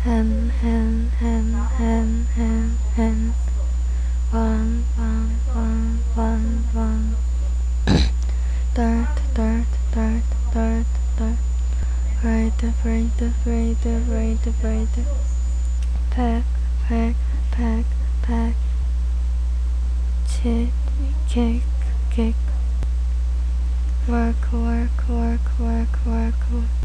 hen, one, dirt, dirt, dirt, dirt, dirt, right, pack, pack, pack, pack, kick, kick, kick, work, work, work, work, work, work.